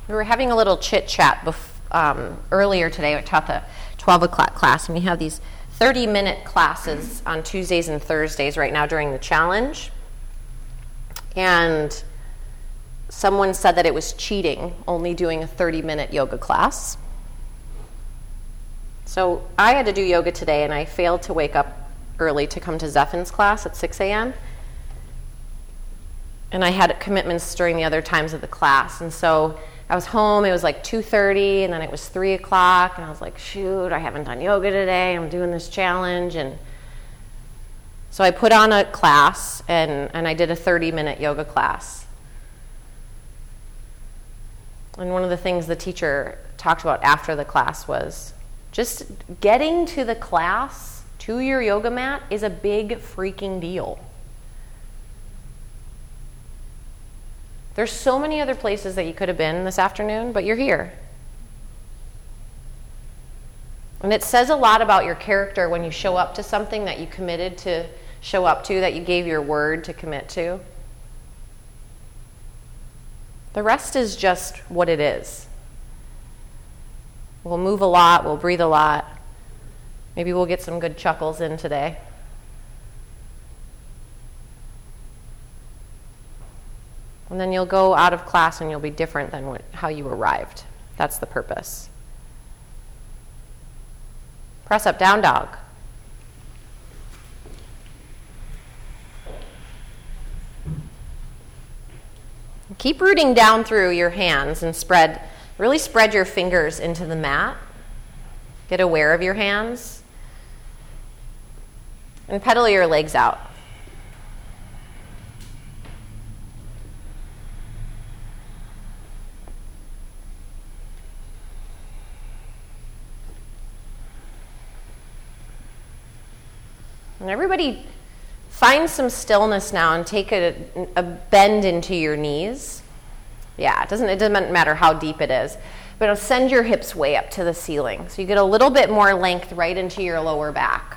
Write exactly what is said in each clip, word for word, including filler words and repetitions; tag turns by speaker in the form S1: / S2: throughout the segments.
S1: We were having a little chit-chat bef- um, earlier today. I taught the twelve o'clock class, and we have these thirty-minute classes on Tuesdays and Thursdays right now during the challenge. And someone said that it was cheating, only doing a thirty-minute yoga class. So I had to do yoga today, and I failed to wake up early to come to Zephin's class at six a.m. And I had commitments during the other times of the class. And so I was home, it was like two thirty, and then it was three o'clock, and I was like, shoot, I haven't done yoga today, I'm doing this challenge. And so I put on a class, and, and I did a thirty-minute yoga class. And one of the things the teacher talked about after the class was just getting to the class, to your yoga mat, is a big freaking deal. There's so many other places that you could have been this afternoon, but you're here. And it says a lot about your character when you show up to something that you committed to show up to, that you gave your word to commit to. The rest is just what it is. We'll move a lot, we'll breathe a lot. Maybe we'll get some good chuckles in today. And then you'll go out of class and you'll be different than what, how you arrived. That's the purpose. Press up, down dog. Keep rooting down through your hands and spread, really spread your fingers into the mat. Get aware of your hands. And pedal your legs out. And everybody find some stillness now and take a, a bend into your knees. Yeah, it doesn't, it doesn't matter how deep it is. But it'll send your hips way up to the ceiling. So you get a little bit more length right into your lower back.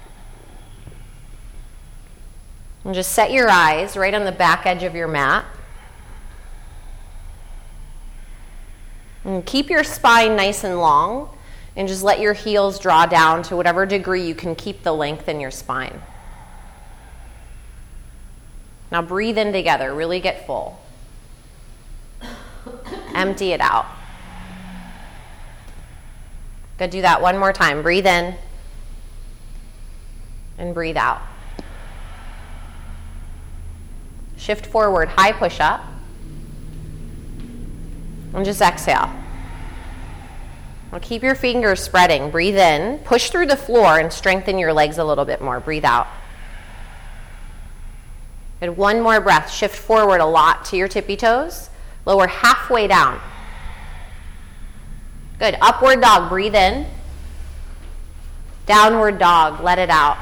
S1: And just set your eyes right on the back edge of your mat. And keep your spine nice and long. And just let your heels draw down to whatever degree you can keep the length in your spine. Now breathe in together. Really get full. Empty it out. Good. Do that one more time. Breathe in. And breathe out. Shift forward. High push up. And just exhale. Now keep your fingers spreading. Breathe in. Push through the floor and strengthen your legs a little bit more. Breathe out. Good. One more breath. Shift forward a lot to your tippy toes. Lower halfway down. Good. Upward dog. Breathe in. Downward dog. Let it out.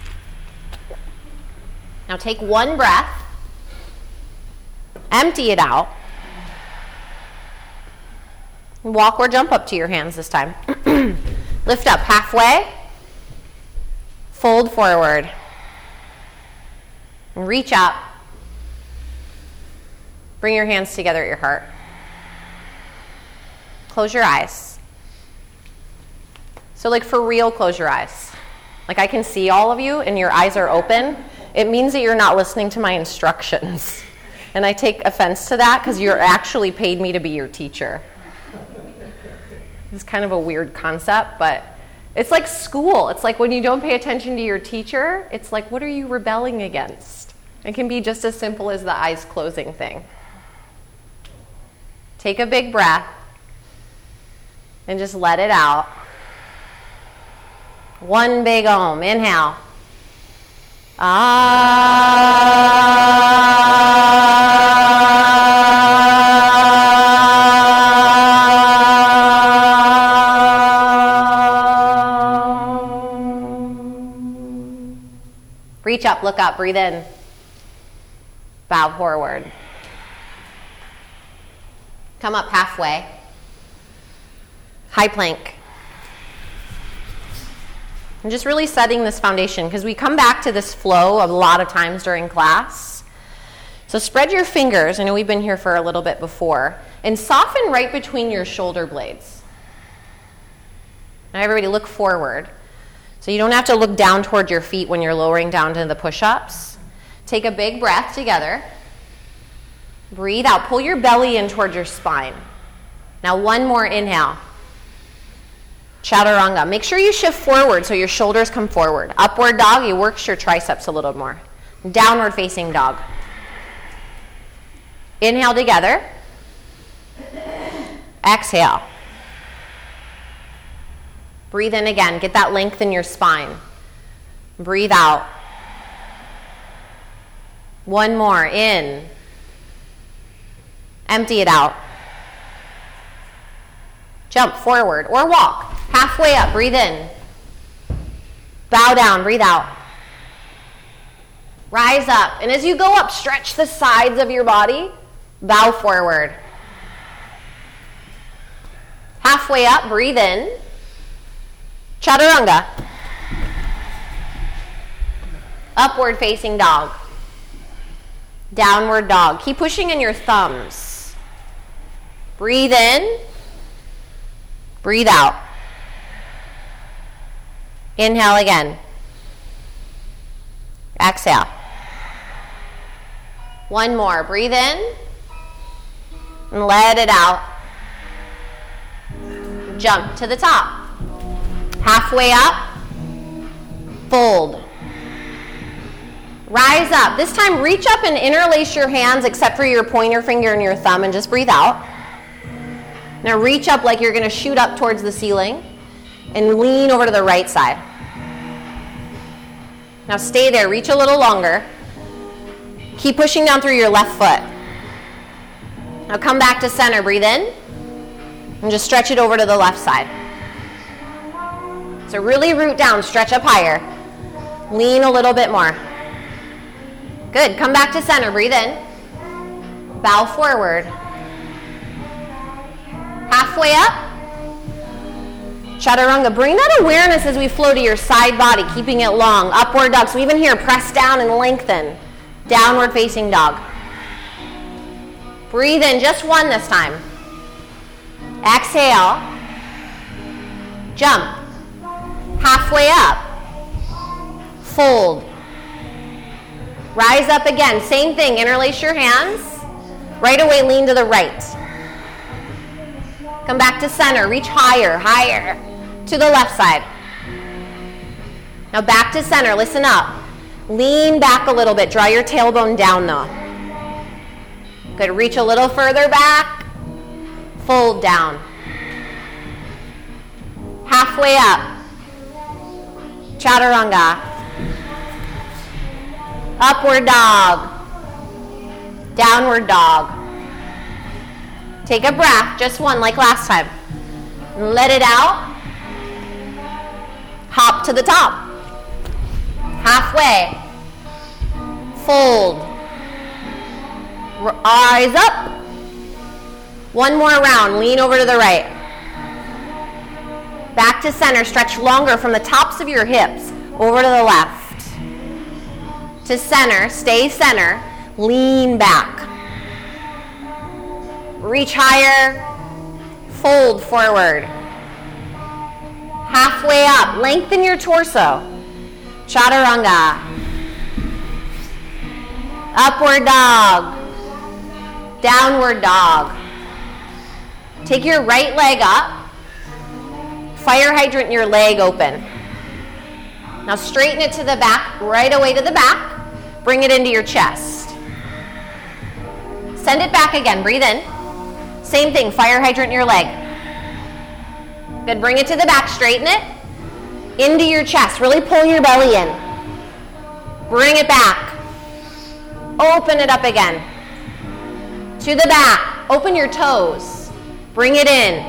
S1: Now take one breath. Empty it out. Walk or jump up to your hands this time. Lift up halfway. Fold forward. And reach up. Bring your hands together at your heart. Close your eyes. So like for real, close your eyes. Like I can see all of you and your eyes are open. It means that you're not listening to my instructions. And I take offense to that because you're actually paid me to be your teacher. It's kind of a weird concept, but it's like school. It's like when you don't pay attention to your teacher, it's like, what are you rebelling against? It can be just as simple as the eyes closing thing. Take a big breath and just let it out. One big om. Inhale. Reach up, look up, breathe in. Bow forward. Come up halfway. High plank. And just really setting this foundation because we come back to this flow a lot of times during class. So spread your fingers. I know we've been here for a little bit before. and soften right between your shoulder blades. Now everybody look forward. So you don't have to look down toward your feet when you're lowering down to the push-ups. Take a big breath together. Breathe out. Pull your belly in toward your spine. Now one more inhale. Chaturanga. Make sure you shift forward so your shoulders come forward. Upward dog, you work your triceps a little more. Downward facing dog. Inhale together. Exhale. Breathe in again. Get that length in your spine. Breathe out. One more. In. Empty it out. Jump forward or walk. Halfway up. Breathe in. Bow down. Breathe out. Rise up. And as you go up, stretch the sides of your body. Bow forward. Halfway up. Breathe in. Chaturanga. Upward facing dog. Downward dog. Keep pushing in your thumbs. Breathe in. Breathe out. Inhale again. Exhale. One more. Breathe in. And let it out. Jump to the top. Halfway up. Fold. Rise up. This time reach up and interlace your hands except for your pointer finger and your thumb and just breathe out. Now reach up like you're going to shoot up towards the ceiling and lean over to the right side. Now stay there. Reach a little longer. Keep pushing down through your left foot. Now come back to center. Breathe in and just stretch it over to the left side. So really root down. Stretch up higher. Lean a little bit more. Good. Come back to center. Breathe in. Bow forward. Halfway up. Chaturanga. Bring that awareness as we flow to your side body, keeping it long. Upward dog. So even here, press down and lengthen. Downward facing dog. Breathe in. Just one this time. Exhale. Jump. Halfway up. Fold. Rise up again. Same thing. Interlace your hands. Right away, lean to the right. Come back to center. Reach higher, higher. To the left side. Now back to center. Listen up. Lean back a little bit. Draw your tailbone down though. Good. Reach a little further back. Fold down. Halfway up. Chaturanga. Upward dog. Downward dog. Take a breath, just one like last time. Let it out. Hop to the top. Halfway. Fold. Rise up. One more round. Lean over to the right. Back to center. Stretch longer from the tops of your hips over to the left. To center. Stay center. Lean back. Reach higher. Fold forward. Halfway up. Lengthen your torso. Chaturanga. Upward dog. Downward dog. Take your right leg up. Fire hydrant your leg open. Now straighten it to the back, right away to the back. Bring it into your chest. Send it back again. Breathe in. Same thing. Fire hydrant your leg. Good. Bring it to the back. Straighten it. Into your chest. Really pull your belly in. Bring it back. Open it up again. To the back. Open your toes. Bring it in.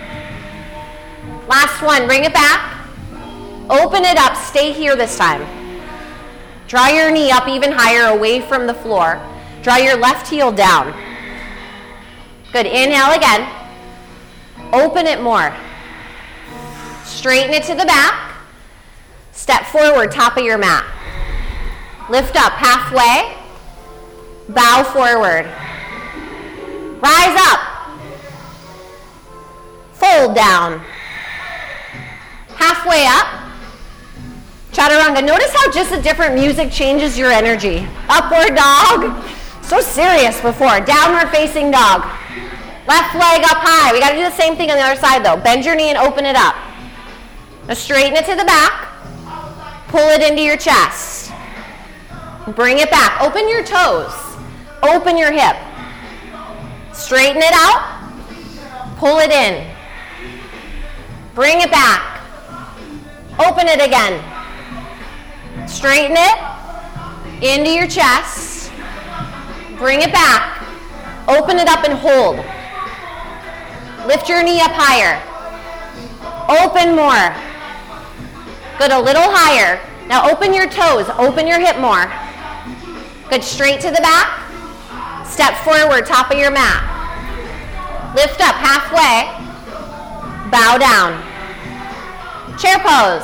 S1: Last one. Bring it back. Open it up. Stay here this time. Draw your knee up even higher away from the floor. Draw your left heel down. Good. Inhale again. Open it more. Straighten it to the back. Step forward, top of your mat. Lift up halfway. Bow forward. Rise up. fold down. Halfway up. Chaturanga. Notice how just a different music changes your energy. Upward dog. So serious before. Downward facing dog. Left leg up high. We got to do the same thing on the other side though. Bend your knee and open it up. Now straighten it to the back. Pull it into your chest. Bring it back. Open your toes. Open your hip. Straighten it out. Pull it in. Bring it back. Open it again. Straighten it into your chest. Bring it back. Open it up and hold. Lift your knee up higher. Open more. Good, a little higher. Now open your toes. Open your hip more. Good, straight to the back. Step forward, top of your mat. Lift up halfway. Bow down. Chair pose.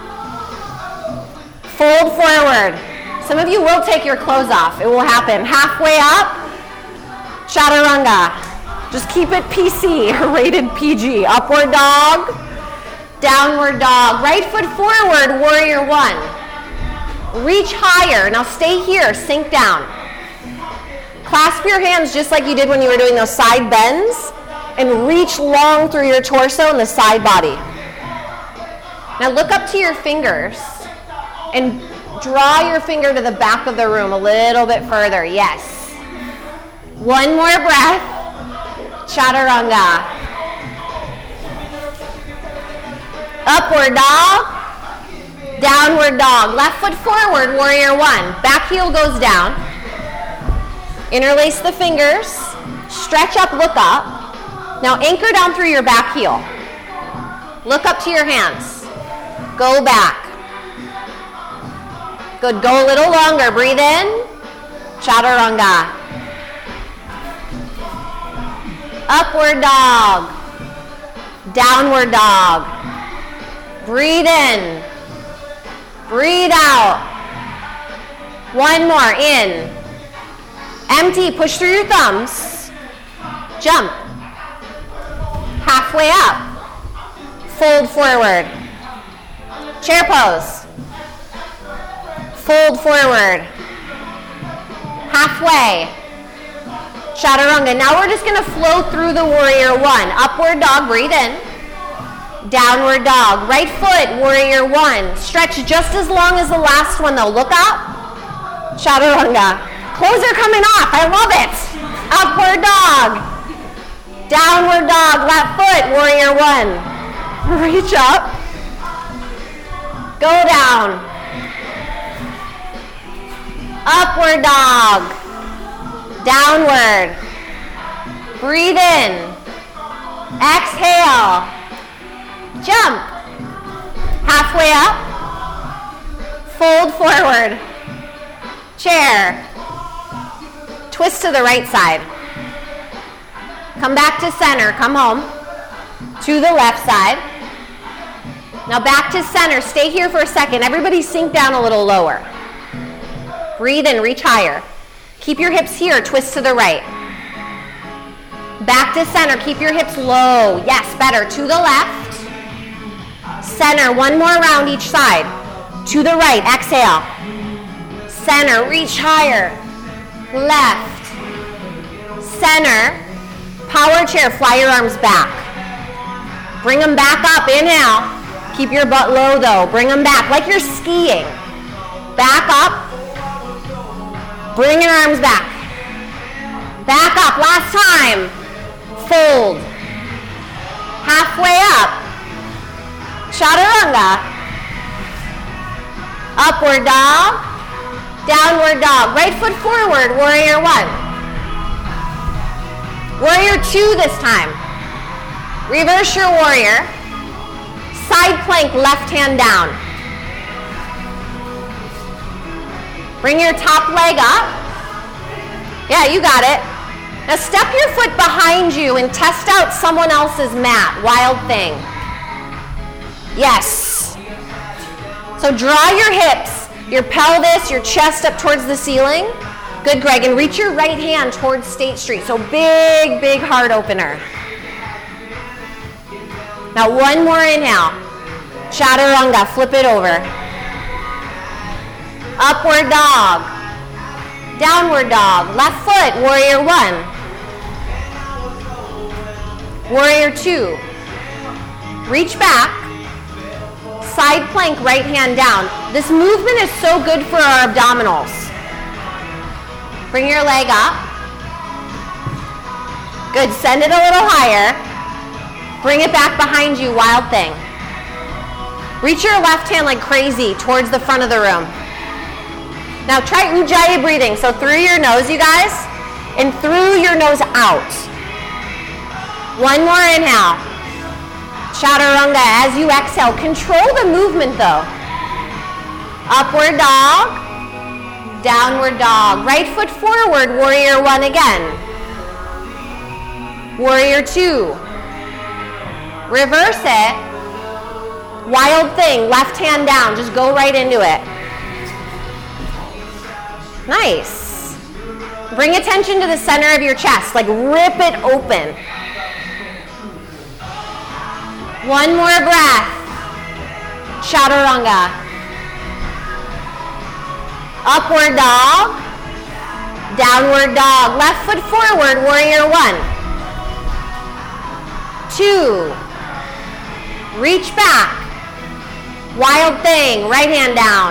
S1: Fold forward. Some of you will take your clothes off. It will happen. Halfway up. Chaturanga. Just keep it P C, rated P G. Upward dog. Downward dog. Right foot forward, warrior one. Reach higher. Now stay here, sink down. Clasp your hands just like you did when you were doing those side bends and reach long through your torso and the side body. Now look up to your fingers and draw your finger to the back of the room a little bit further. Yes. One more breath. Chaturanga. Upward dog, downward dog. Left foot forward, warrior one. Back heel goes down. Interlace the fingers. Stretch up, look up. Now anchor down through your back heel. Look up to your hands. Go back. Good, go a little longer. Breathe in. Chaturanga. Upward dog. Downward dog. Breathe in. Breathe out. One more. In. Empty. Push through your thumbs. Jump. Halfway up. Fold forward. Chair pose. Fold forward. Halfway. Chaturanga. Now we're just going to flow through the warrior one. Upward dog. Breathe in. Downward dog. Right foot, warrior one. Stretch just as long as the last one though. Look up. Chaturanga. Clothes are coming off. I love it. Upward dog. Downward dog. Left foot, warrior one. Reach up. Go down. Upward dog. Downward. Breathe in. Exhale. Jump. Halfway up. Fold forward. Chair. Twist to the right side. Come back to center. Come home. To the left side. Now back to center. Stay here for a second. Everybody sink down a little lower. Breathe in. Reach higher. Keep your hips here. Twist to the right. Back to center. Keep your hips low. Yes, better. To the left. Center, one more round each side. To the right, exhale. Center, reach higher. Left. Center. Power chair, fly your arms back. Bring them back up, inhale. Keep your butt low though. Bring them back like you're skiing. Back up. Bring your arms back. Back up, last time. Fold. Halfway up. Chaturanga. Upward dog. Downward dog. Right foot forward, warrior one. Warrior two this time. Reverse your warrior. Side plank, left hand down. Bring your top leg up. Yeah, you got it. Now step your foot behind you and test out someone else's mat. Wild thing. Yes. So draw your hips, your pelvis, your chest up towards the ceiling. Good, Greg. And reach your right hand towards State Street. So big, big heart opener. Now one more inhale. Chaturanga, flip it over. Upward dog. Downward dog. Left foot, warrior one. Warrior two. Reach back. Side plank, right hand down. This movement is so good for our abdominals. Bring your leg up. Good, send it a little higher. Bring it back behind you, wild thing. Reach your left hand like crazy towards the front of the room. Now try Ujjayi breathing. So through your nose, you guys, and through your nose out. One more inhale. Chaturanga as you exhale. Control the movement though. Upward dog. Downward dog. Right foot forward, warrior one again. Warrior two. Reverse it. Wild thing, left hand down. Just go right into it. Nice. Bring attention to the center of your chest. Like rip it open. One more breath. Chaturanga. Upward dog. Downward dog. Left foot forward, warrior one. Two. Reach back. Wild thing, right hand down.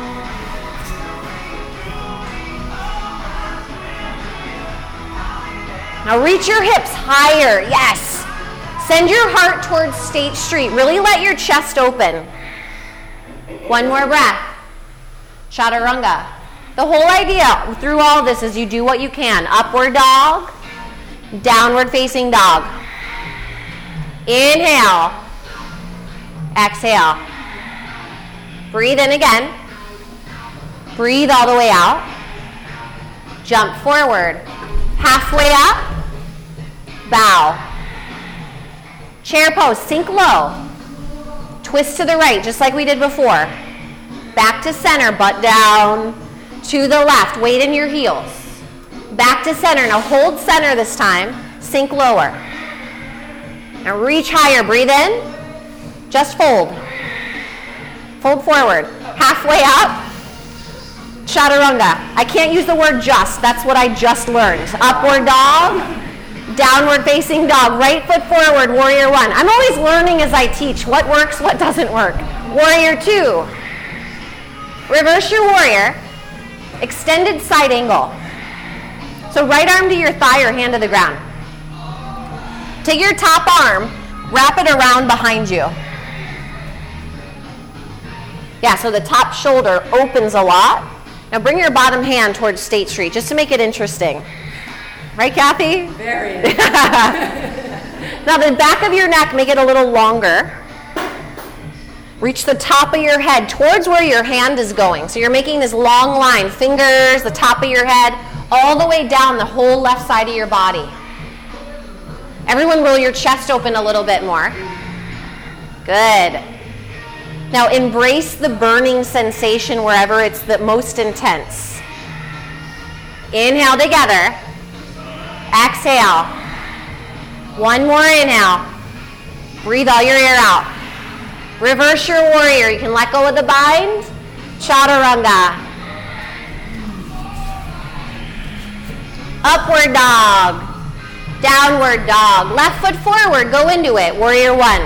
S1: Now reach your hips higher, yes. Send your heart towards State Street. Really let your chest open. One more breath. Chaturanga. The whole idea through all this is you do what you can. Upward dog, downward facing dog. Inhale. Exhale. Breathe in again. Breathe all the way out. Jump forward. Halfway up. Bow. Chair pose, sink low. Twist to the right, just like we did before. Back to center, butt down. To the left, weight in your heels. Back to center, now hold center this time. Sink lower. Now reach higher, breathe in. Just fold. Fold forward. Halfway up. Chaturanga. I can't use the word just, that's what I just learned. Upward dog. Downward facing dog, right foot forward, warrior one. I'm always learning as I teach what works, what doesn't work. Warrior two. Reverse your warrior. Extended side angle. So right arm to your thigh or hand to the ground. Take your top arm, wrap it around behind you. Yeah, so the top shoulder opens a lot. Now bring your bottom hand towards State Street just to make it interesting. Right, Kathy?
S2: Very.
S1: Now the back of your neck, make it a little longer. Reach the top of your head towards where your hand is going. So you're making this long line, fingers, the top of your head, all the way down the whole left side of your body. Everyone roll your chest open a little bit more. Good. Now embrace the burning sensation wherever it's the most intense. Inhale together. Exhale. One more inhale. Breathe all your air out. Reverse your warrior. You can let go of the bind. Chaturanga. Upward dog. Downward dog. Left foot forward. Go into it. Warrior one.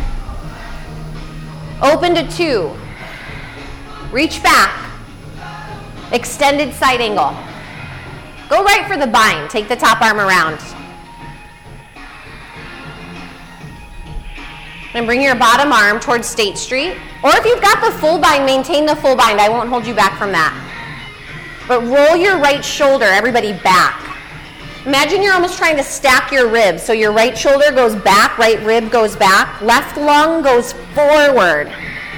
S1: Open to two. Reach back. Extended side angle. Go right for the bind. Take the top arm around. And bring your bottom arm towards State Street. Or if you've got the full bind, maintain the full bind. I won't hold you back from that. But roll your right shoulder, everybody, back. Imagine you're almost trying to stack your ribs. So your right shoulder goes back, right rib goes back, left lung goes forward.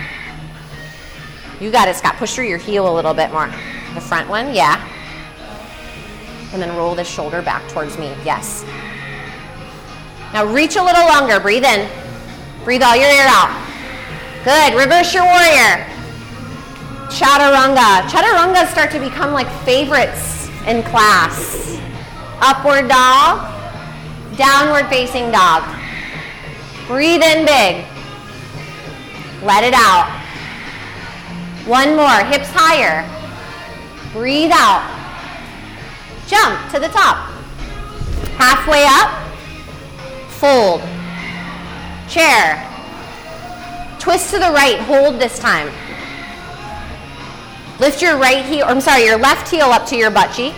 S1: You got it, Scott. Push through your heel a little bit more. The front one, yeah. And then roll the shoulder back towards me, yes. Now reach a little longer, breathe in. Breathe all your air out. Good, reverse your warrior. Chaturanga. Chaturangas start to become like favorites in class. Upward dog, downward facing dog. Breathe in big. Let it out. One more, hips higher. Breathe out. Jump to the top. Halfway up. Fold. Chair. Twist to the right, hold this time. Lift your right heel, I'm sorry, your left heel up to your butt cheek.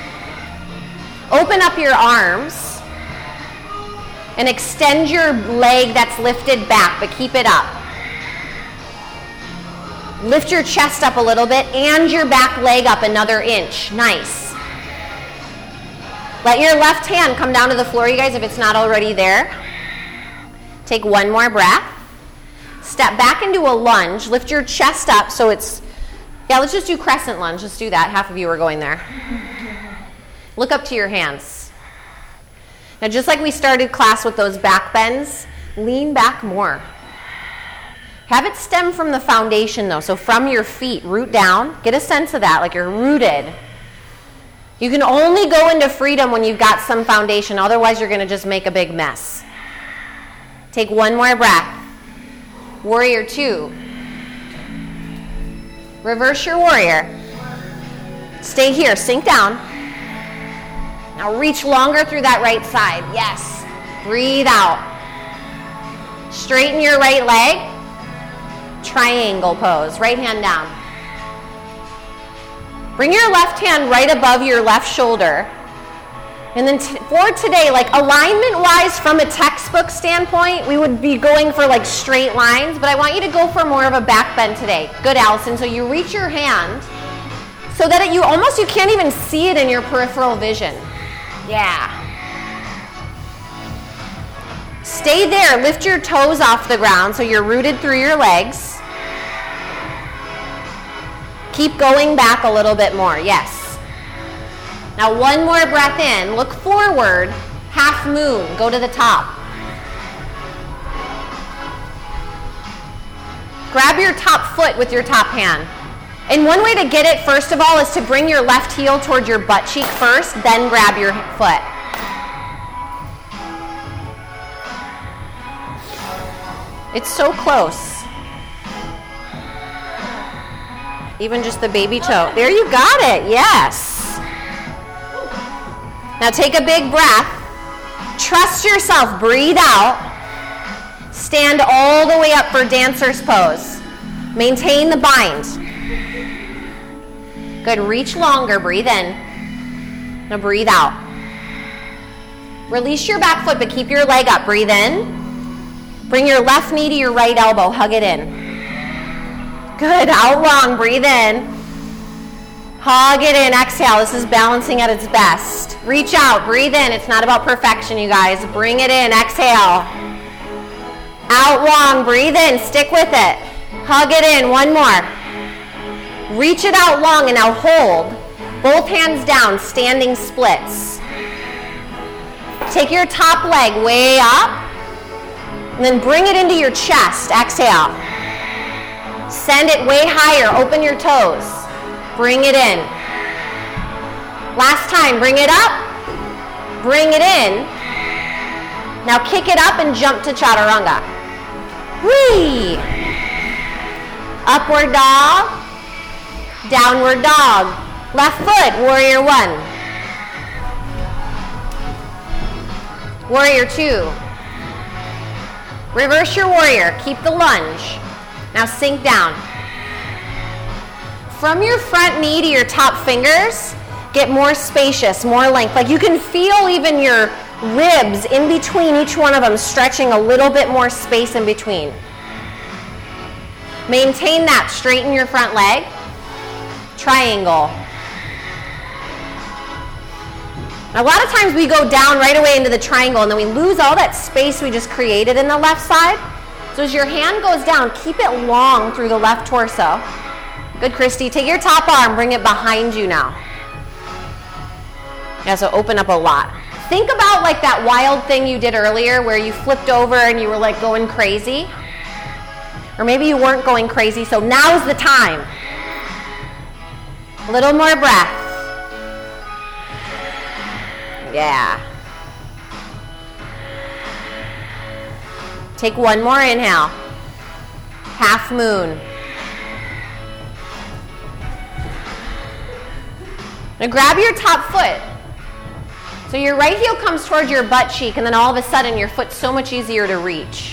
S1: Open up your arms and extend your leg that's lifted back, but keep it up. Lift your chest up a little bit and your back leg up another inch. Nice. Let your left hand come down to the floor, you guys, if it's not already there. Take one more breath. Step back into a lunge. Lift your chest up so it's, yeah, let's just do crescent lunge. Let's do that. Half of you are going there. Look up to your hands. Now, just like we started class with those back bends, lean back more. Have it stem from the foundation, though. So from your feet, root down. Get a sense of that, like you're rooted. You can only go into freedom when you've got some foundation. Otherwise, you're going to just make a big mess. Take one more breath. Warrior two. Reverse your warrior. Stay here, sink down. Now reach longer through that right side. Yes. Breathe out. Straighten your right leg. Triangle pose. Right hand down. Bring your left hand right above your left shoulder. And then t- for today, like alignment-wise from a textbook standpoint, we would be going for like straight lines, but I want you to go for more of a back bend today. Good, Allison. So you reach your hand so that it, you almost, you can't even see it in your peripheral vision. Yeah. Stay there. Lift your toes off the ground so you're rooted through your legs. Keep going back a little bit more. Yes. Now one more breath in, look forward, half moon, go to the top. Grab your top foot with your top hand. And one way to get it, first of all, is to bring your left heel toward your butt cheek first, then grab your foot. It's so close. Even just the baby toe. There, you got it, yes. Now take a big breath. Trust yourself. Breathe out. Stand all the way up for dancer's pose. Maintain the bind. Good. Reach longer. Breathe in. Now breathe out. Release your back foot, but keep your leg up. Breathe in. Bring your left knee to your right elbow. Hug it in. Good. Out long. Breathe in. Hug it in. Exhale. This is balancing at its best. Reach out. Breathe in. It's not about perfection, you guys. Bring it in. Exhale. Out long. Breathe in. Stick with it. Hug it in. One more. Reach it out long and now hold. Both hands down. Standing splits. Take your top leg way up. And then bring it into your chest. Exhale. Send it way higher. Open your toes. Bring it in. Last time, bring it up. Bring it in. Now kick it up and jump to chaturanga. Whee! Upward dog. Downward dog. Left foot, warrior one. Warrior two. Reverse your warrior. Keep the lunge. Now sink down. From your front knee to your top fingers, get more spacious, more length. Like you can feel even your ribs in between each one of them stretching a little bit more space in between. Maintain that. Straighten your front leg. Triangle. Now, a lot of times we go down right away into the triangle and then we lose all that space we just created in the left side. So as your hand goes down, keep it long through the left torso. Good, Christy. Take your top arm, bring it behind you now. Yeah, so open up a lot. Think about like that wild thing you did earlier where you flipped over and you were like going crazy. Or maybe you weren't going crazy, so now's the time. A little more breath. Yeah. Take one more inhale. Half moon. Now grab your top foot. So your right heel comes towards your butt cheek, and then all of a sudden your foot's so much easier to reach.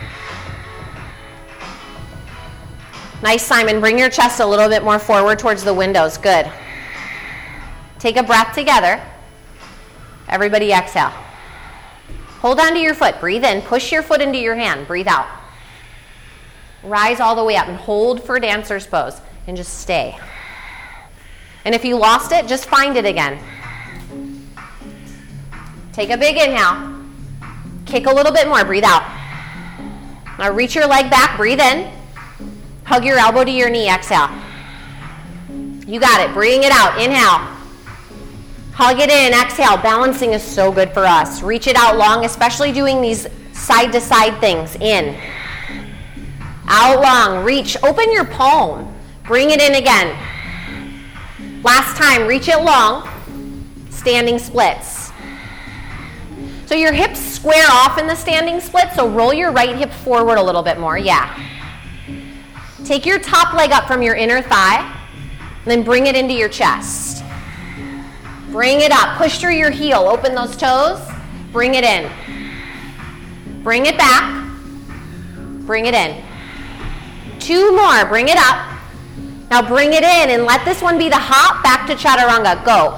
S1: Nice, Simon. Bring your chest a little bit more forward towards the windows. Good. Take a breath together. Everybody exhale. Hold on to your foot. Breathe in. Push your foot into your hand. Breathe out. Rise all the way up and hold for dancer's pose and just stay. And if you lost it, just find it again. Take a big inhale. Kick a little bit more. Breathe out. Now reach your leg back. Breathe in. Hug your elbow to your knee. Exhale. You got it. Bring it out. Inhale. Hug it in. Exhale. Balancing is so good for us. Reach it out long, especially doing these side-to-side things. In. Out long. Reach. Open your palm. Bring it in again. Last time. Reach it long. Standing splits. So your hips square off in the standing split, so roll your right hip forward a little bit more. Yeah. Take your top leg up from your inner thigh, and then bring it into your chest. Bring it up. Push through your heel. Open those toes. Bring it in. Bring it back. Bring it in. Two more. Bring it up. Now bring it in and let this one be the hop back to chaturanga. Go.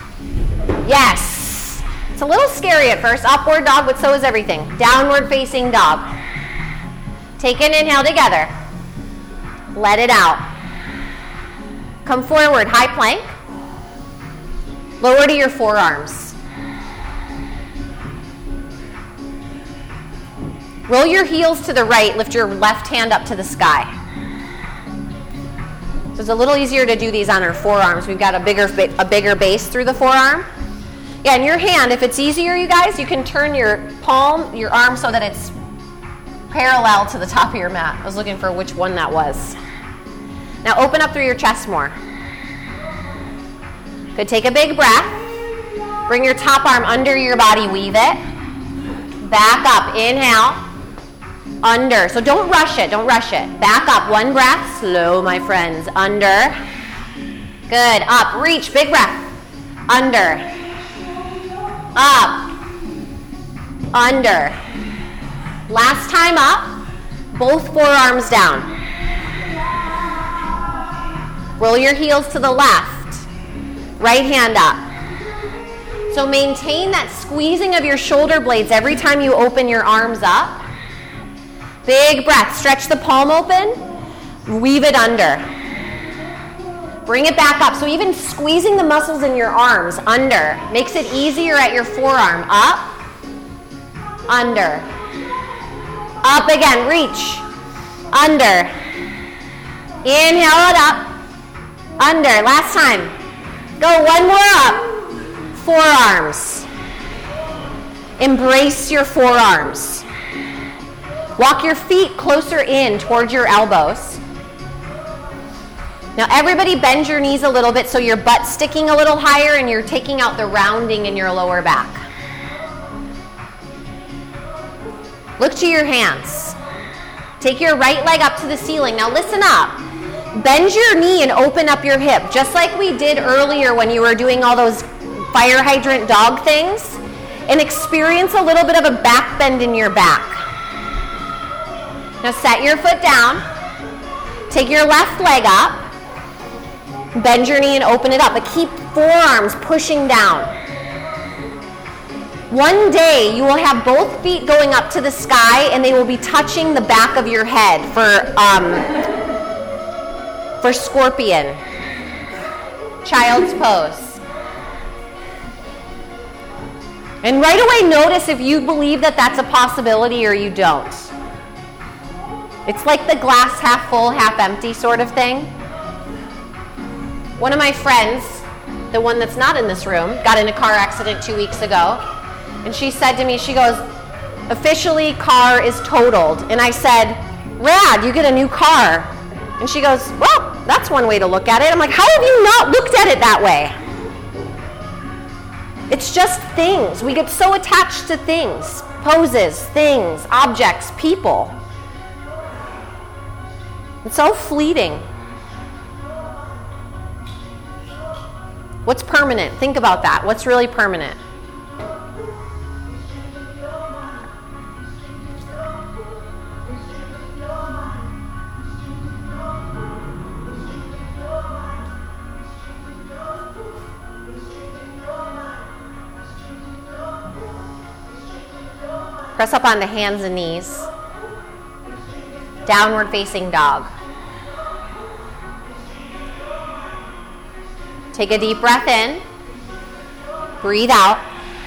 S1: Yes. It's a little scary at first. Upward dog, but so is everything. Downward facing dog. Take an inhale together. Let it out. Come forward, high plank. Lower to your forearms. Roll your heels to the right, lift your left hand up to the sky. So it's a little easier to do these on our forearms. We've got a bigger, a bigger base through the forearm. Yeah, and your hand, if it's easier, you guys, you can turn your palm, your arm so that it's parallel to the top of your mat. I was looking for which one that was. Now open up through your chest more. Good, take a big breath. Bring your top arm under your body, weave it. Back up, inhale. Under, so don't rush it, don't rush it. Back up, one breath, slow my friends. Under. Good, up, reach, big breath. Under. Up. Under. Last time up, both forearms down. Roll your heels to the left. Right hand up. So maintain that squeezing of your shoulder blades every time you open your arms up. Big breath. Stretch the palm open. Weave it under. Bring it back up. So even squeezing the muscles in your arms under makes it easier at your forearm. Up. Under. Up again. Reach. Under. Inhale it up. Under. Last time. Go one more up. Forearms. Embrace your forearms. Walk your feet closer in towards your elbows. Now everybody bend your knees a little bit so your butt's sticking a little higher and you're taking out the rounding in your lower back. Look to your hands. Take your right leg up to the ceiling. Now listen up. Bend your knee and open up your hip, just like we did earlier when you were doing all those fire hydrant dog things, and experience a little bit of a back bend in your back. Now set your foot down. Take your left leg up. Bend your knee and open it up, but keep forearms pushing down. One day you will have both feet going up to the sky and they will be touching the back of your head for um, for scorpion. Child's pose. And right away notice if you believe that that's a possibility or you don't. It's like the glass half full, half empty sort of thing. One of my friends, the one that's not in this room, got in a car accident two weeks ago. And she said to me, she goes, officially car is totaled. And I said, rad, you get a new car. And she goes, well, that's one way to look at it. I'm like, how have you not looked at it that way? It's just things. We get so attached to things. poses, things, objects, people. It's so fleeting. What's permanent? Think about that. What's really permanent? Press up onto hands and knees. Downward facing dog. Take a deep breath in. Breathe out.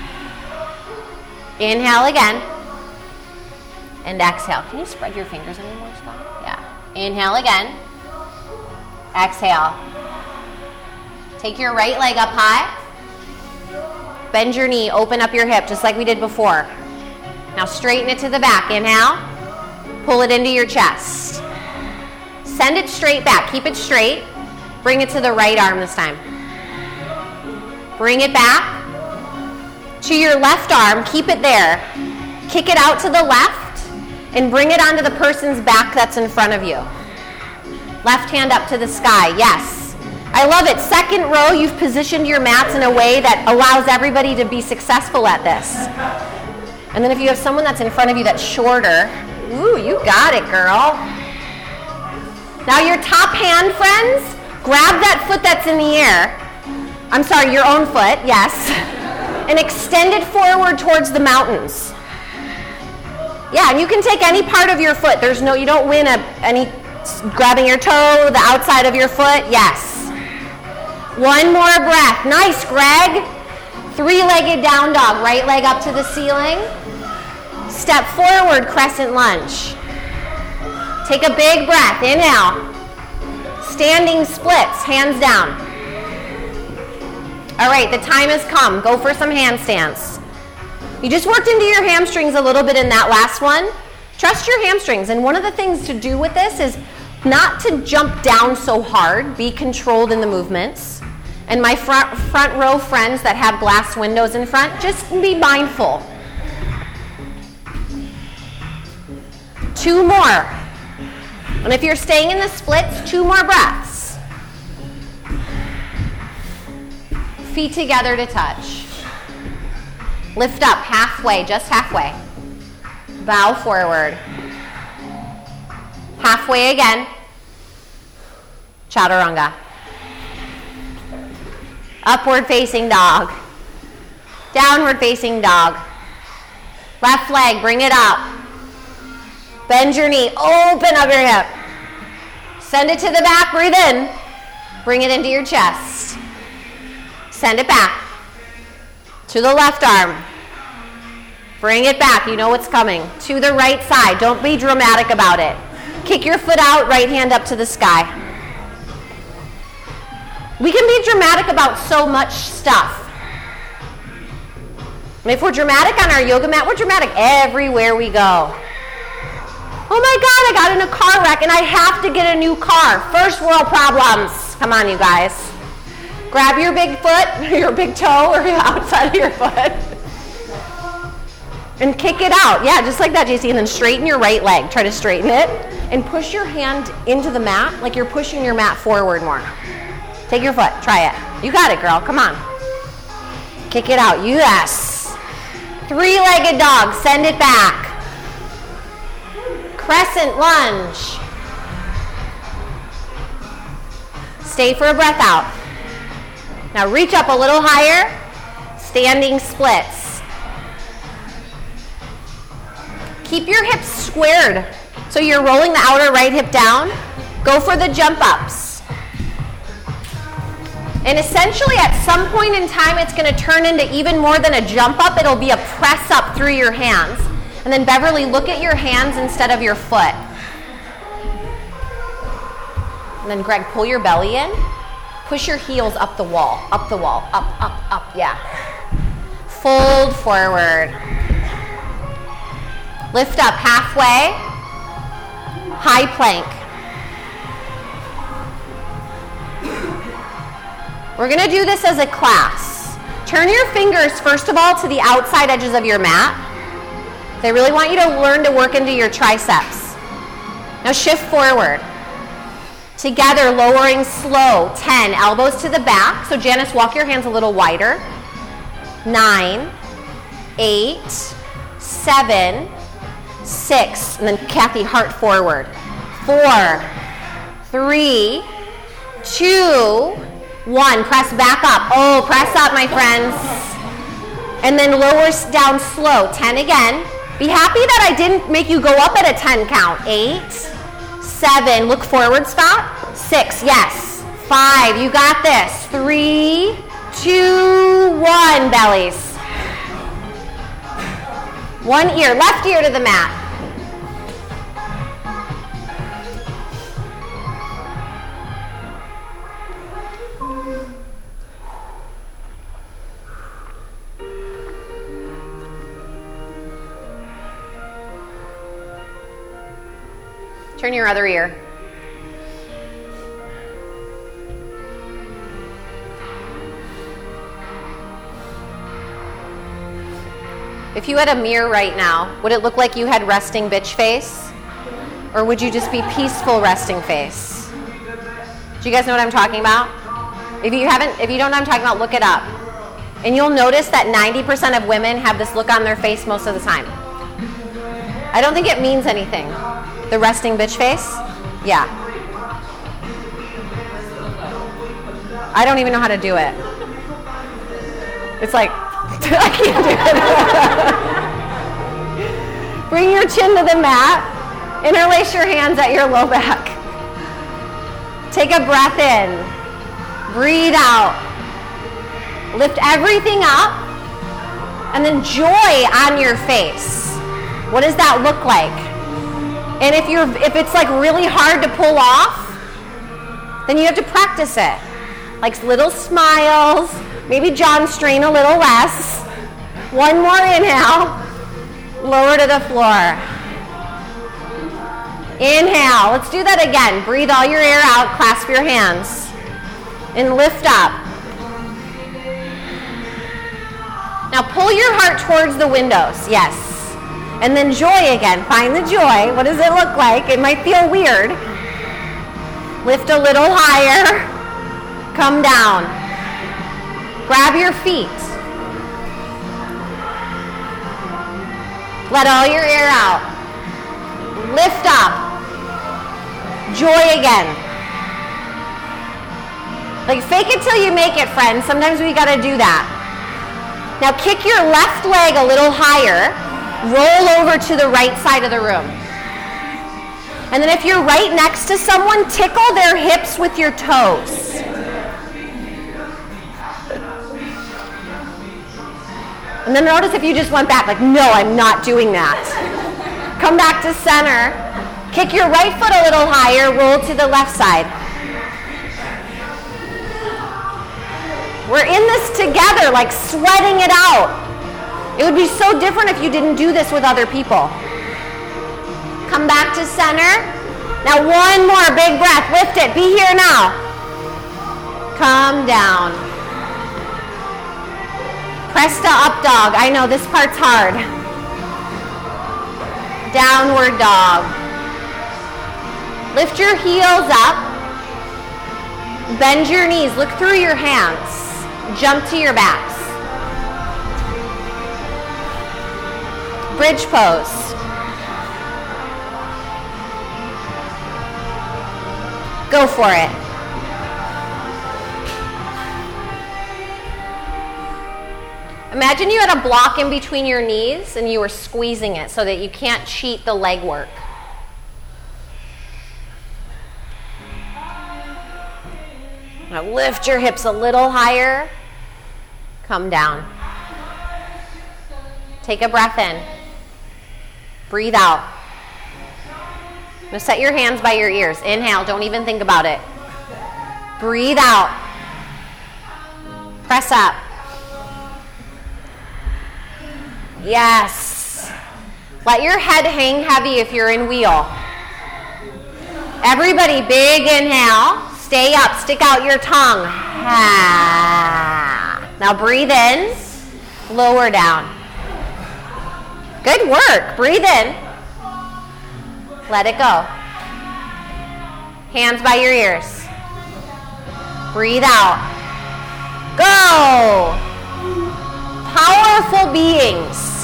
S1: Inhale again. And exhale. Can you spread your fingers anymore, Scott? Yeah. Inhale again. Exhale. Take your right leg up high. Bend your knee. Open up your hip just like we did before. Now straighten it to the back. Inhale. Pull it into your chest. Send it straight back. Keep it straight. Bring it to the right arm this time. Bring it back to your left arm. Keep it there. Kick it out to the left and bring it onto the person's back that's in front of you. Left hand up to the sky. Yes. I love it. Second row, you've positioned your mats in a way that allows everybody to be successful at this. And then if you have someone that's in front of you that's shorter, ooh, you got it, girl. Now your top hand, friends, grab that foot that's in the air. I'm sorry, your own foot, yes. And extend it forward towards the mountains. Yeah, and you can take any part of your foot. There's no, you don't win a, any grabbing your toe, the outside of your foot, yes. One more breath. Nice, Greg. Three-legged down dog, right leg up to the ceiling. Step forward, crescent lunge. Take a big breath, inhale. Standing splits, hands down. All right, the time has come. Go for some handstands. You just worked into your hamstrings a little bit in that last one. Trust your hamstrings, and one of the things to do with this is not to jump down so hard, be controlled in the movements. And my front, front row friends that have glass windows in front, just be mindful. Two more. And if you're staying in the splits, two more breaths. Feet together to touch. Lift up halfway, just halfway. Bow forward. Halfway again. Chaturanga. Upward facing dog. Downward facing dog. Left leg, bring it up. Bend your knee, open up your hip. Send it to the back, breathe in. Bring it into your chest. Send it back. To the left arm. Bring it back, you know what's coming. To the right side, don't be dramatic about it. Kick your foot out, right hand up to the sky. We can be dramatic about so much stuff. And if we're dramatic on our yoga mat, we're dramatic everywhere we go. Oh my God, I got in a car wreck and I have to get a new car. First world problems. Come on, you guys. Grab your big foot, your big toe, or the outside of your foot. And kick it out. Yeah, just like that, J C. And then straighten your right leg. Try to straighten it. And push your hand into the mat like you're pushing your mat forward more. Take your foot. Try it. You got it, girl. Come on. Kick it out. Yes. Three-legged dog. Send it back. Crescent lunge. Stay for a breath out. Now reach up a little higher. Standing splits. Keep your hips squared. So you're rolling the outer right hip down. Go for the jump ups. And essentially at some point in time, it's going to turn into even more than a jump up. It'll be a press up through your hands. And then Beverly, look at your hands instead of your foot. And then Greg, pull your belly in. Push your heels up the wall, up the wall, up, up, up, yeah. Fold forward. Lift up halfway. High plank. We're going to do this as a class. Turn your fingers, first of all, to the outside edges of your mat. They really want you to learn to work into your triceps. Now shift forward. Together, lowering slow. ten, elbows to the back. So Janice, walk your hands a little wider. nine, eight, seven, six, and then Kathy, heart forward. four, three, two, one. Press back up. Oh, press up, my friends. And then lower down slow. ten again. Be happy that I didn't make you go up at a ten count. eight, seven, look forward, stop. six, yes. five, you got this. three, two, one, bellies. One ear, left ear to the mat. Turn your other ear. If you had a mirror right now, would it look like you had resting bitch face? Or would you just be peaceful resting face? Do you guys know what I'm talking about? If you haven't, if you don't know what I'm talking about, look it up. And you'll notice that ninety percent of women have this look on their face most of the time. I don't think it means anything. The resting bitch face? Yeah. I don't even know how to do it. It's like, I can't do it. Bring your chin to the mat. Interlace your hands at your low back. Take a breath in. Breathe out. Lift everything up. And then joy on your face. What does that look like? And if you're if it's like really hard to pull off, then you have to practice it. Like little smiles, maybe jaw strain a little less. One more inhale, lower to the floor. Inhale, let's do that again. Breathe all your air out, clasp your hands. And lift up. Now pull your heart towards the windows, yes. And then joy again. Find the joy. What does it look like? It might feel weird. Lift a little higher. Come down. Grab your feet. Let all your air out. Lift up. Joy again. Like fake it till you make it, friends. Sometimes we gotta do that. Now kick your left leg a little higher. Roll over to the right side of the room. And then if you're right next to someone, tickle their hips with your toes. And then notice if you just went back, like, no, I'm not doing that. Come back to center. Kick your right foot a little higher, roll to the left side. We're in this together, like sweating it out. It would be so different if you didn't do this with other people. Come back to center. Now one more big breath. Lift it. Be here now. Come down. Press to up dog. I know this part's hard. Downward dog. Lift your heels up. Bend your knees. Look through your hands. Jump to your backs. Bridge pose. Go for it. Imagine you had a block in between your knees and you were squeezing it so that you can't cheat the leg work. Now lift your hips a little higher. Come down. Take a breath in. Breathe out. Now set your hands by your ears. Inhale, don't even think about it. Breathe out. Press up. Yes. Let your head hang heavy if you're in wheel. Everybody, big inhale. Stay up, stick out your tongue. Ah. Now breathe in, lower down. Good work. Breathe in. Let it go. Hands by your ears. Breathe out. Go. Powerful beings.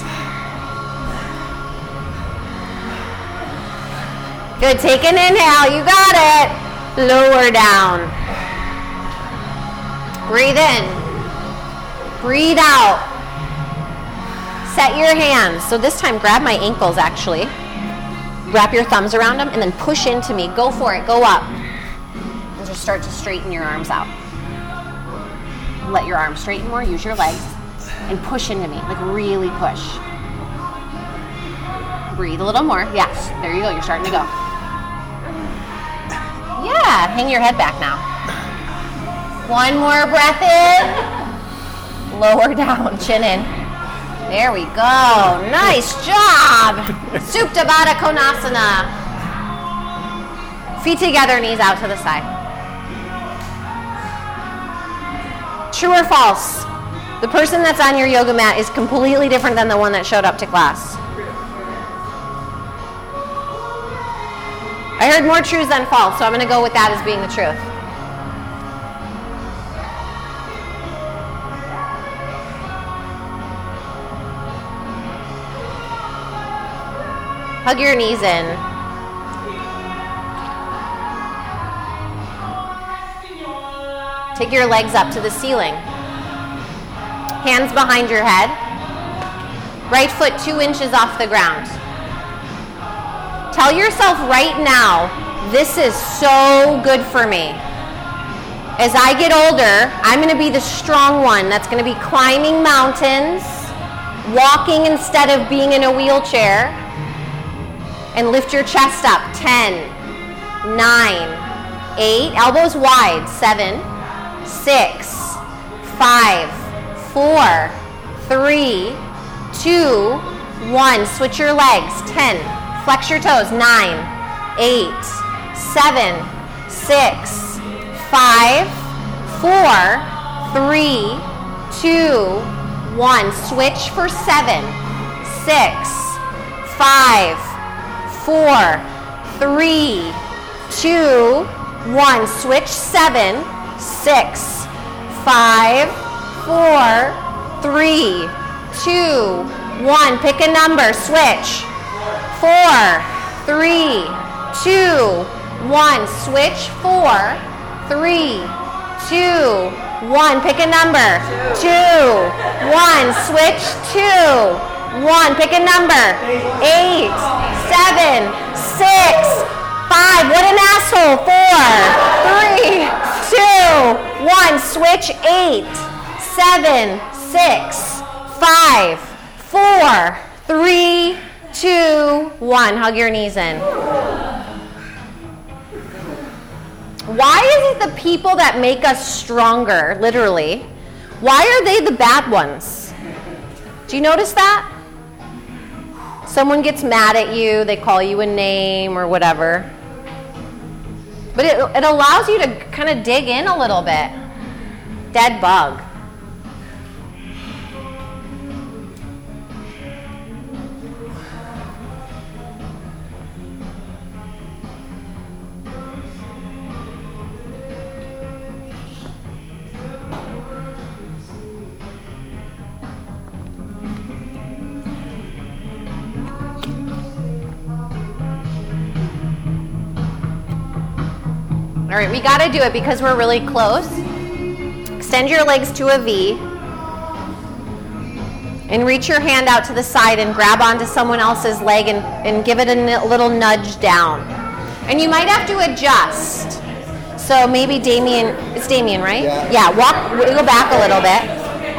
S1: Good. Take an inhale. You got it. Lower down. Breathe in. Breathe out. Set your hands. So this time, grab my ankles, actually. Wrap your thumbs around them and then push into me. Go for it. Go up. And just start to straighten your arms out. Let your arms straighten more. Use your legs. And push into me. Like really push. Breathe a little more. Yes. There you go. You're starting to go. Yeah. Hang your head back now. One more breath in. Lower down. Chin in. There we go. Nice job. Supta Baddha Konasana. Feet together, knees out to the side. True or false? The person that's on your yoga mat is completely different than the one that showed up to class. I heard more truths than false, so I'm going to go with that as being the truth. Hug your knees in. Take your legs up to the ceiling. Hands behind your head. Right foot two inches off the ground. Tell yourself right now, this is so good for me. As I get older, I'm going to be the strong one that's going to be climbing mountains, walking instead of being in a wheelchair. And lift your chest up. ten, nine, eight, elbows wide. seven, six, five, four, three, two, one. Switch your legs. ten, flex your toes. nine, eight, seven, six, five, four, three, two, one. Switch for seven, six, five, four, three, two, one. Switch. Seven, six, five, four, three, two, one. Pick a number. Switch. Four, three, two, one. Switch. Four, three, two, one. Pick a number. Two, one. Switch. Two, one. Pick a number. Eight, seven, six, five. What an asshole. Four, three, two, one. Switch. Eight, seven, six, five, four, three, two, one. Hug your knees in. Why is it the people that make us stronger, literally, why are they the bad ones? Do you notice that? Someone gets mad at you, they call you a name or whatever. But it, it allows you to kind of dig in a little bit. Dead bug. All right, we got to do it because we're really close. Extend your legs to a V. And reach your hand out to the side and grab onto someone else's leg and, and give it a n- little nudge down. And you might have to adjust. So maybe Damien, it's Damien, right?
S2: Yeah.
S1: Yeah, walk, wiggle back a little bit.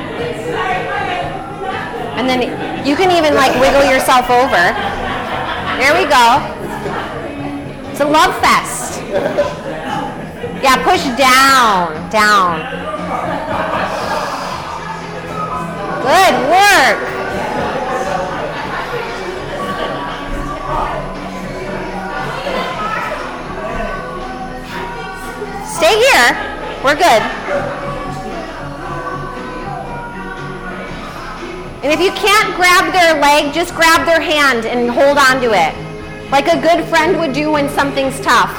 S1: And then you can even like wiggle yourself over. There we go. It's a love fest. Yeah, push down, down. Good work. Stay here. We're good. And if you can't grab their leg, just grab their hand and hold on to it. Like a good friend would do when something's tough.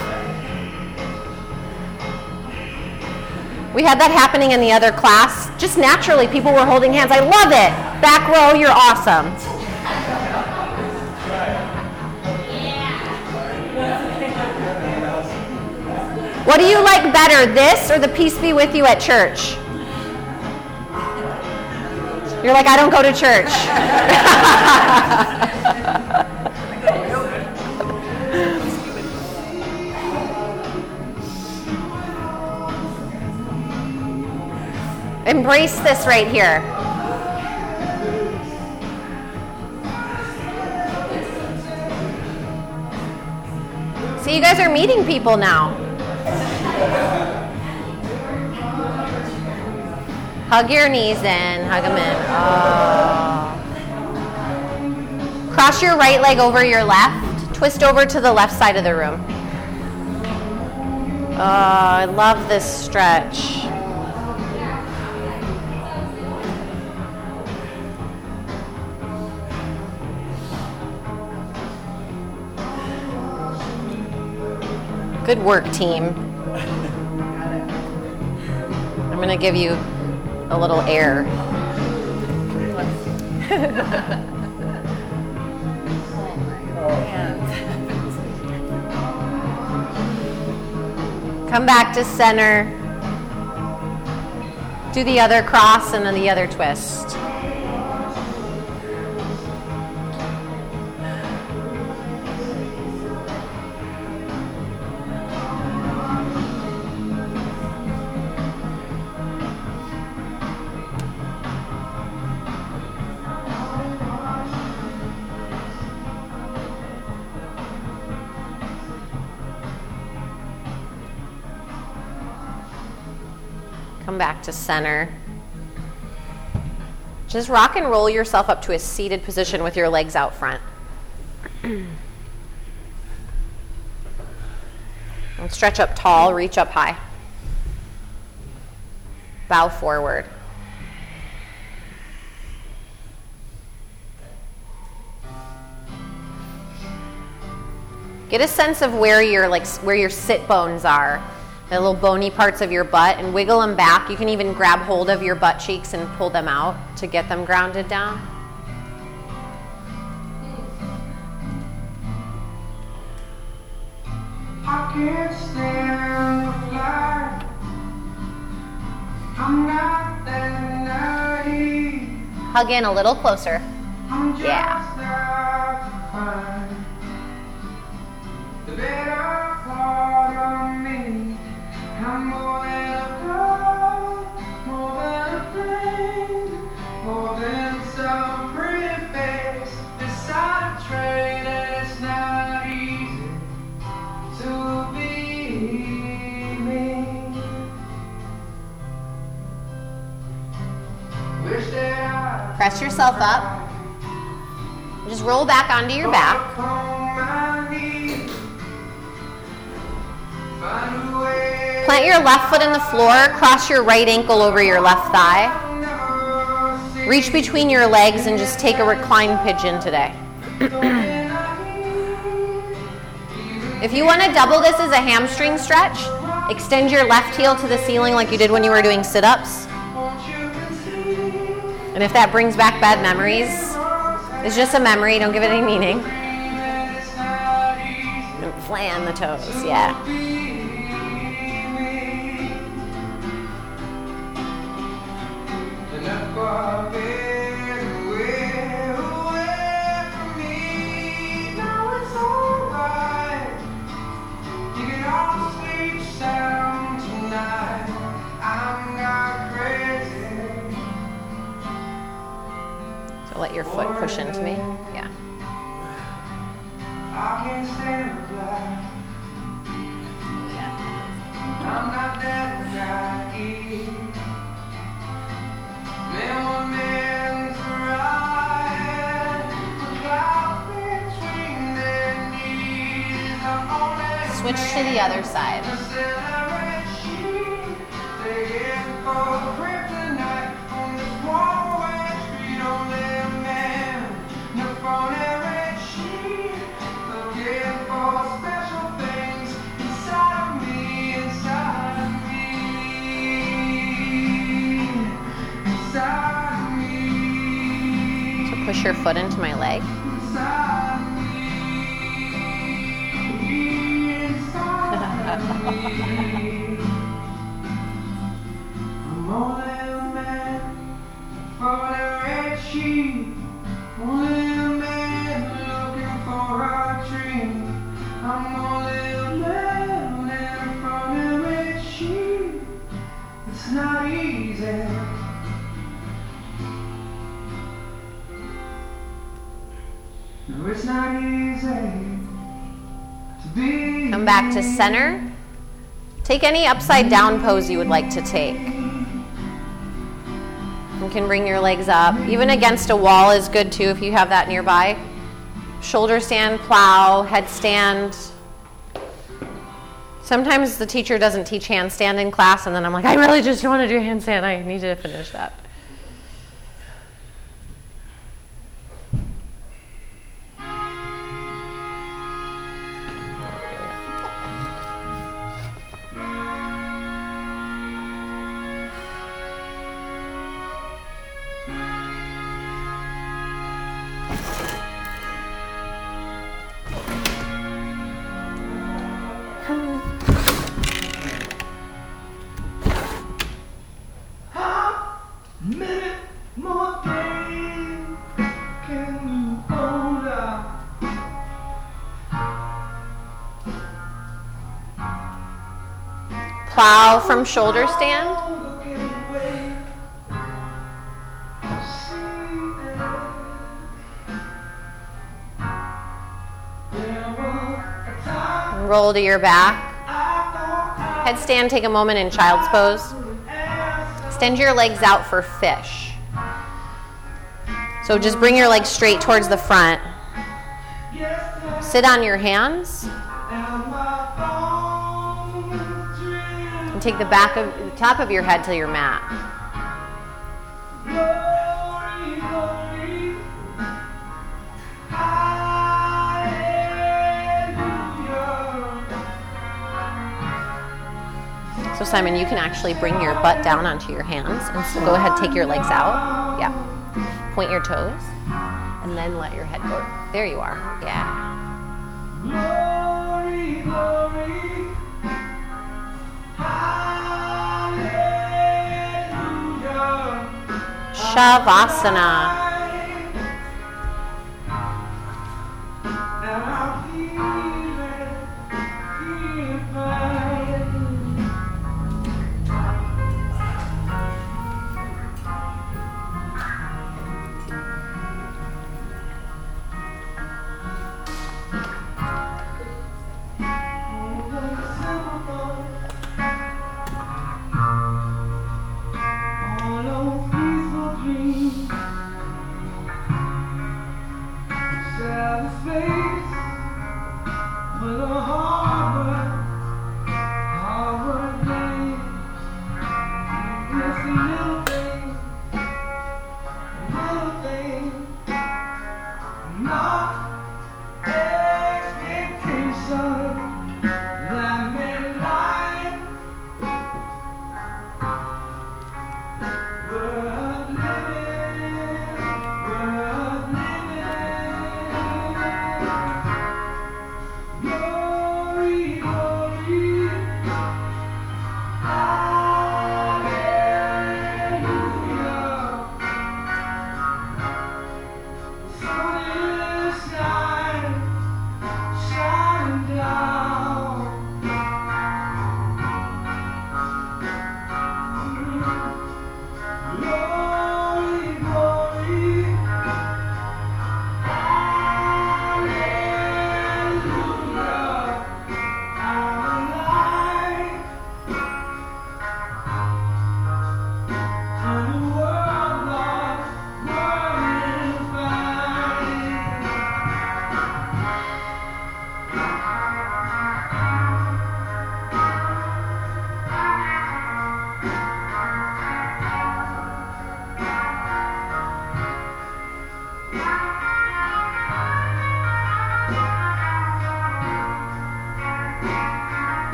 S1: We had that happening in the other class. Just naturally, people were holding hands. I love it. Back row, you're awesome. What do you like better, this or the peace be with you at church? You're like, I don't go to church. Embrace this right here. See, you guys are meeting people now. Hug your knees in, hug them in. Oh. Cross your right leg over your left. Twist over to the left side of the room. Oh, I love this stretch. Good work, team. I'm going to give you a little air. Come back to center. Do the other cross and then the other twist. Come back to center. Just rock and roll yourself up to a seated position with your legs out front. And stretch up tall, reach up high. Bow forward. Get a sense of where your like where your sit bones are. The little bony parts of your butt, and wiggle them back. You can even grab hold of your butt cheeks and pull them out to get them grounded down. I can't stand the flight. I'm not that naive. Hug in a little closer. Yeah. The better part of me. I'm more than a girl, more than a friend, more than some pretty face beside a train, and it's not easy to be me. Wish that I press yourself up. Just roll back onto your back. Plant your left foot in the floor, cross your right ankle over your left thigh. Reach between your legs and just take a reclined pigeon today. If you want to double this as a hamstring stretch, extend your left heel to the ceiling like you did when you were doing sit-ups. And if that brings back bad memories, it's just a memory, don't give it any meaning. And flan the toes, yeah. So let your foot push into me. Yeah. I'm not that guy. Switch to the other side. push your foot into my leg?
S2: It's not easy. No, it's not easy to be.
S1: Come back to center. Take any upside down pose you would like to take. You can bring your legs up. Even against a wall is good too if you have that nearby. Shoulder stand, plow, headstand. Sometimes the teacher doesn't teach handstand in class, and then I'm like, I really just want to do handstand. I need to finish that. Plow from shoulder stand. Roll to your back. Headstand, take a moment in child's pose. Extend your legs out for fish. So just bring your legs straight towards the front. Sit on your hands. And take the back of the top of your head to your mat. So Simon, you can actually bring your butt down onto your hands, and so go ahead, take your legs out. Yeah. Point your toes, and then let your head go. There you are. Yeah. Glory, glory. Shavasana.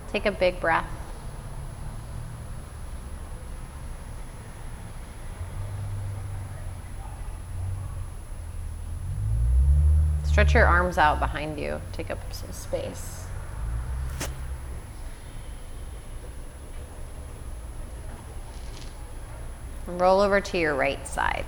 S1: Take a big breath. Stretch your arms out behind you. Take up some space. And roll over to your right side.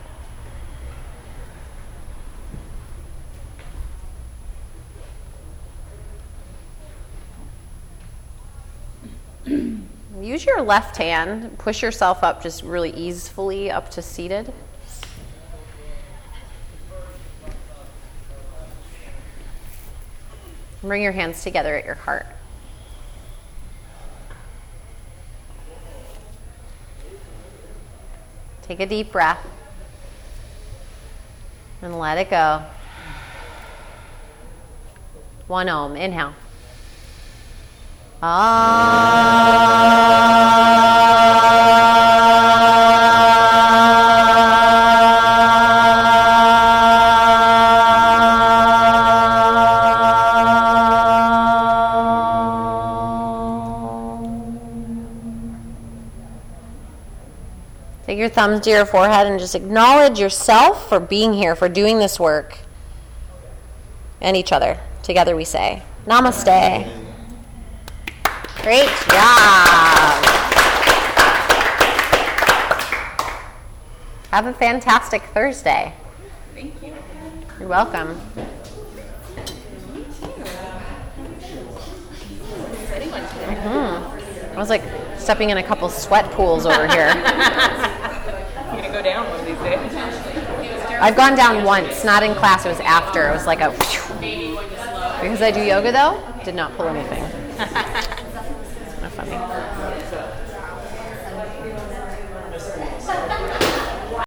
S1: Use your left hand. Push yourself up just really easily up to seated. Bring your hands together at your heart. Take a deep breath and let it go. One Om. Inhale. Take your thumbs to your forehead and just acknowledge yourself for being here, for doing this work, and each other. Together we say, Namaste. Great job. Have a fantastic Thursday.
S3: Thank you.
S1: You're welcome. Mm-hmm. I was like stepping in a couple sweat pools over here.
S3: You're going to go down one of these days.
S1: I've gone down once, not in class. It was after. It was like a... Because I do yoga, though, did not pull anything. Not funny.